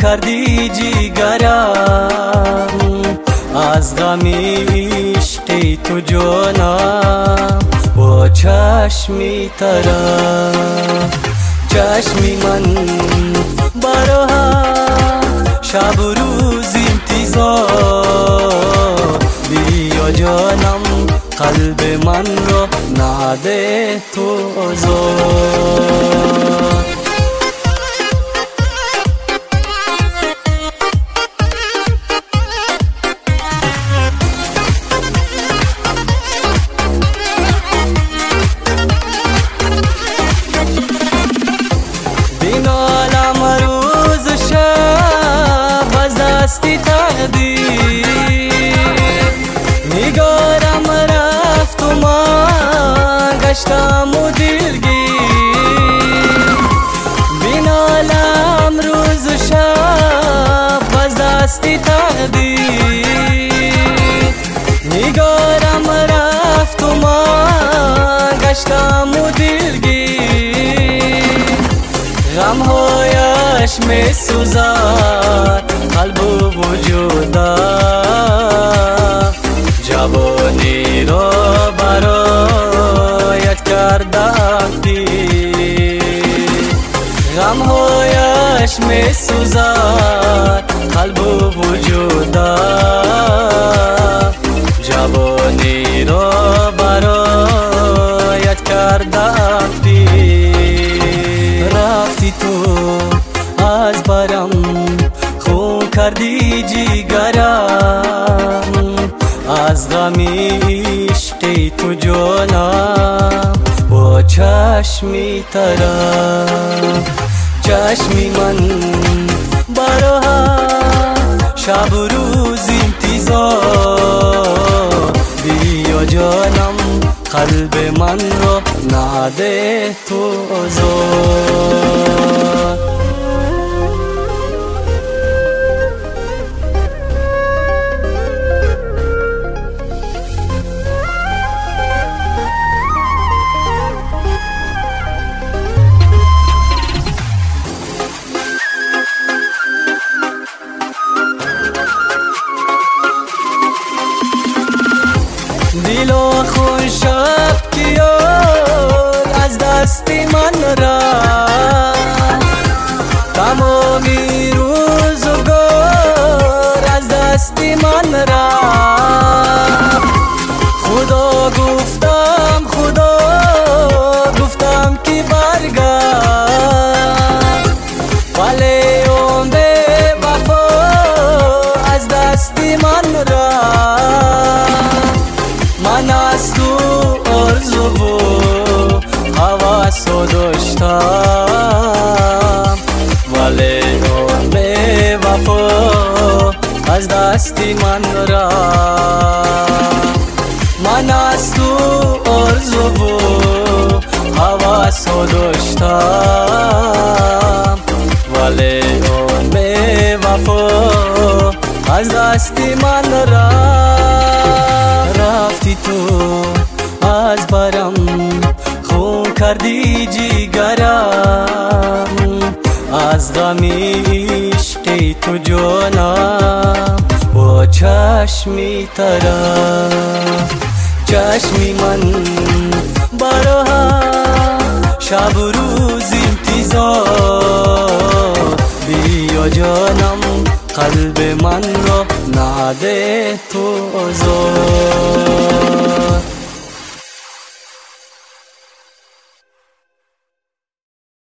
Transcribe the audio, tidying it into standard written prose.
کردی جیگرم، از غم عشق تو جانم با چشمی ترم. چشمی من برا هم شب و روز انتظار، بیا جانم قلب من را نده تو آزار. بینالم روز و شب از دستی تقدیر، نگارم رفت و من گشتم و دلگیر. بینالم روز و شب از دستی تقدیر، نگارم رفت و من گشتم و دلگیر. غمهایش می سوزد قلب و وجودم، جوانی را برایت کردم پیر. غمهایش می سوزد قلب و وجودم، جوانی را برایت کردم پیر. رفتی تو از برم خون کردی جیگرم، از غم عشق تو جانم با چشمی ترم. چشمی من برا هم شب و روز انتظار، بیا جانم قلب من را نده تو آزار. دل و خون شب که یار از دستی من رفت، تمامی روزگار از دستی من رفت. خدا گفتم که برگرد، ولی اون به وفا از دستی من رفت. من از تو آرزو و هواسو داشتم، ولی اون به وفا از دستی من رفت. من از تو آرزو و هواسو داشتم، ولی اون به وفا از دستی من رفت. رفتی تو از برم خون کردی جیگرم، از غم عشق تو جانم با چشمی ترم. چشمی من برا هم شب و روز انتظار، بیا جانم قلب من را نده تو آزار.